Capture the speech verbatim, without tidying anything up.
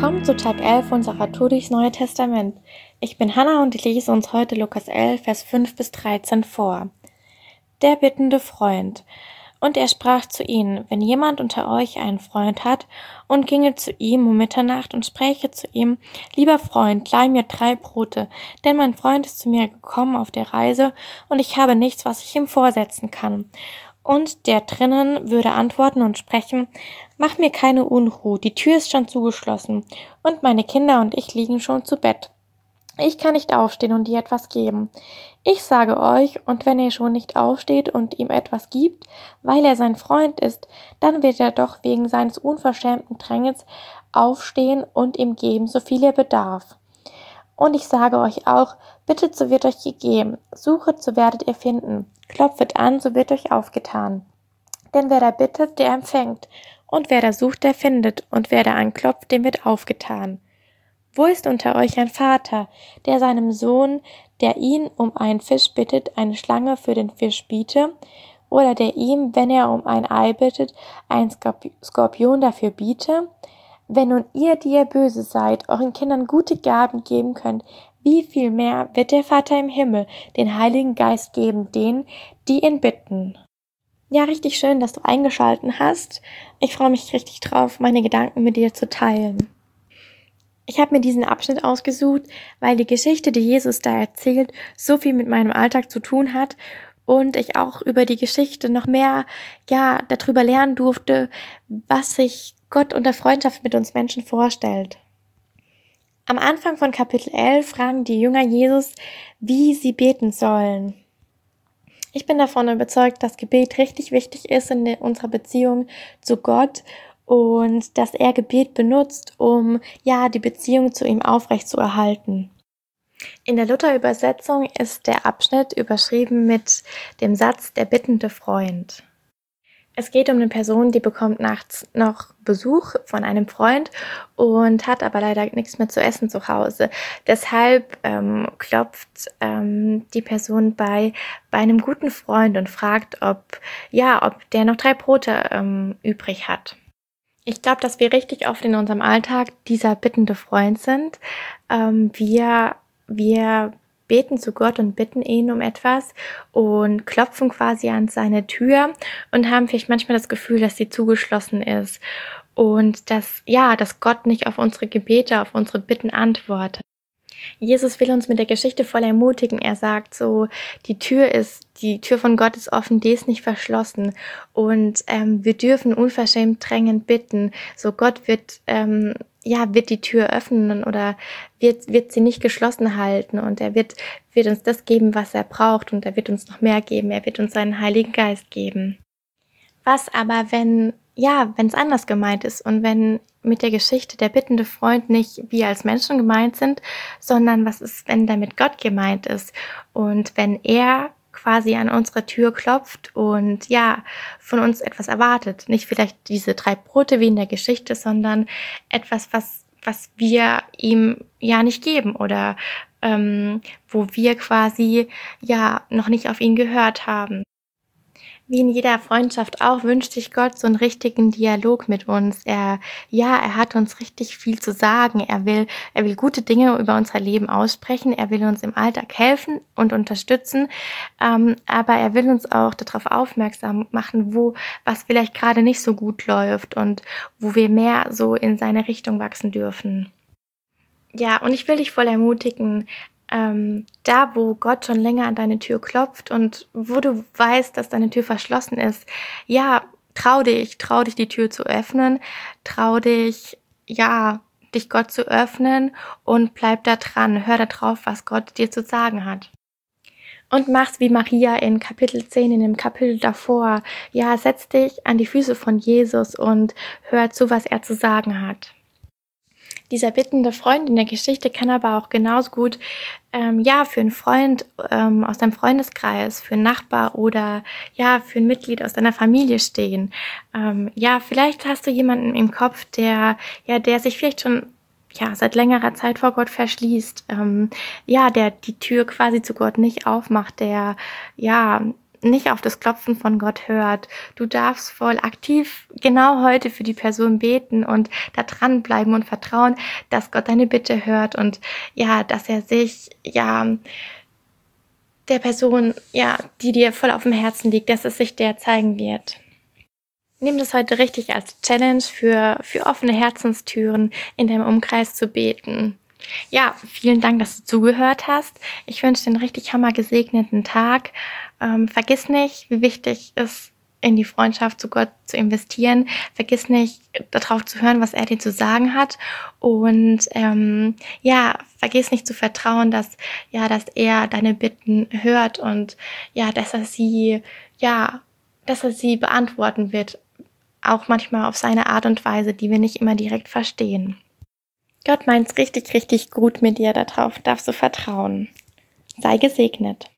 Willkommen zu Tag elf unserer Tour durchs Neue Testament. Ich bin Hannah und ich lese uns heute Lukas elf, Vers fünf bis dreizehn vor. Der bittende Freund. Und er sprach zu ihnen: Wenn jemand unter euch einen Freund hat und ginge zu ihm um Mitternacht und spräche zu ihm: Lieber Freund, leih mir drei Brote, denn mein Freund ist zu mir gekommen auf der Reise und ich habe nichts, was ich ihm vorsetzen kann. Und der drinnen würde antworten und sprechen: Mach mir keine Unruhe, die Tür ist schon zugeschlossen und meine Kinder und ich liegen schon zu Bett. Ich kann nicht aufstehen und dir etwas geben. Ich sage euch, und wenn er schon nicht aufsteht und ihm etwas gibt, weil er sein Freund ist, dann wird er doch wegen seines unverschämten Drängens aufstehen und ihm geben, so viel er bedarf. Und ich sage euch auch, bittet, so wird euch gegeben, suchet, so werdet ihr finden, klopfet an, so wird euch aufgetan. Denn wer da bittet, der empfängt, und wer da sucht, der findet, und wer da anklopft, dem wird aufgetan. Wo ist unter euch ein Vater, der seinem Sohn, der ihn um einen Fisch bittet, eine Schlange für den Fisch biete, oder der ihm, wenn er um ein Ei bittet, einen Skorpion dafür biete? Wenn nun ihr, die ihr böse seid, euren Kindern gute Gaben geben könnt, wie viel mehr wird der Vater im Himmel den Heiligen Geist geben, denen, die ihn bitten? Ja, richtig schön, dass du eingeschaltet hast. Ich freue mich richtig drauf, meine Gedanken mit dir zu teilen. Ich habe mir diesen Abschnitt ausgesucht, weil die Geschichte, die Jesus da erzählt, so viel mit meinem Alltag zu tun hat und ich auch über die Geschichte noch mehr, ja, darüber lernen durfte, was sich Gott unter Freundschaft mit uns Menschen vorstellt. Am Anfang von Kapitel elf fragen die Jünger Jesus, wie sie beten sollen. Ich bin davon überzeugt, dass Gebet richtig wichtig ist in unserer Beziehung zu Gott und dass er Gebet benutzt, um ja die Beziehung zu ihm aufrechtzuerhalten. In der Luther-Übersetzung ist der Abschnitt überschrieben mit dem Satz der bittende Freund. Es geht um eine Person, die bekommt nachts noch Besuch von einem Freund und hat aber leider nichts mehr zu essen zu Hause. Deshalb ähm, klopft ähm, die Person bei bei einem guten Freund und fragt, ob ja, ob der noch drei Brote ähm, übrig hat. Ich glaube, dass wir richtig oft in unserem Alltag dieser bittende Freund sind. Ähm, wir wir beten zu Gott und bitten ihn um etwas und klopfen quasi an seine Tür und haben vielleicht manchmal das Gefühl, dass sie zugeschlossen ist und dass, ja, dass Gott nicht auf unsere Gebete, auf unsere Bitten antwortet. Jesus will uns mit der Geschichte voll ermutigen. Er sagt so, die Tür ist, die Tür von Gott ist offen, die ist nicht verschlossen und ähm, wir dürfen unverschämt drängend bitten. So Gott wird, ähm, ja, wird die Tür öffnen oder wird, wird sie nicht geschlossen halten und er wird, wird uns das geben, was er braucht und er wird uns noch mehr geben. Er wird uns seinen Heiligen Geist geben. Was aber, wenn, ja, wenn es anders gemeint ist und wenn mit der Geschichte der bittende Freund nicht wir als Menschen gemeint sind, sondern was ist, wenn damit Gott gemeint ist und wenn er quasi an unsere Tür klopft und ja, von uns etwas erwartet. Nicht vielleicht diese drei Brote wie in der Geschichte, sondern etwas, was, was wir ihm ja nicht geben oder ähm, wo wir quasi ja noch nicht auf ihn gehört haben. Wie in jeder Freundschaft auch wünscht sich Gott so einen richtigen Dialog mit uns. Er, ja, er hat uns richtig viel zu sagen. Er will, er will gute Dinge über unser Leben aussprechen. Er will uns im Alltag helfen und unterstützen. Ähm, aber er will uns auch darauf aufmerksam machen, wo, was vielleicht gerade nicht so gut läuft und wo wir mehr so in seine Richtung wachsen dürfen. Ja, und ich will dich voll ermutigen, ähm, da wo Gott schon länger an deine Tür klopft und wo du weißt, dass deine Tür verschlossen ist, ja, trau dich, trau dich die Tür zu öffnen, trau dich, ja, dich Gott zu öffnen und bleib da dran, hör da drauf, was Gott dir zu sagen hat. Und mach's wie Maria in Kapitel zehn, in dem Kapitel davor, ja, setz dich an die Füße von Jesus und hör zu, was er zu sagen hat. Dieser bittende Freund in der Geschichte kann aber auch genauso gut ähm, ja für einen Freund ähm, aus deinem Freundeskreis, für einen Nachbar oder ja für ein Mitglied aus deiner Familie stehen. Ähm, ja, vielleicht hast du jemanden im Kopf, der ja der sich vielleicht schon ja seit längerer Zeit vor Gott verschließt. Ähm, ja, der die Tür quasi zu Gott nicht aufmacht, der ja nicht auf das Klopfen von Gott hört. Du darfst voll aktiv genau heute für die Person beten und da dranbleiben und vertrauen, dass Gott deine Bitte hört und ja, dass er sich ja der Person, ja, die dir voll auf dem Herzen liegt, dass es sich der zeigen wird. Nimm das heute richtig als Challenge für, für offene Herzenstüren in deinem Umkreis zu beten. Ja, vielen Dank, dass du zugehört hast. Ich wünsche dir einen richtig hammergesegneten Tag. Ähm, vergiss nicht, wie wichtig es ist, in die Freundschaft zu Gott zu investieren. Vergiss nicht, darauf zu hören, was er dir zu sagen hat. Und ähm, ja, vergiss nicht zu vertrauen, dass ja, dass er deine Bitten hört und ja, dass er sie ja, dass er sie beantworten wird. Auch manchmal auf seine Art und Weise, die wir nicht immer direkt verstehen. Gott meint's richtig, richtig gut mit dir, darauf darfst du vertrauen. Sei gesegnet.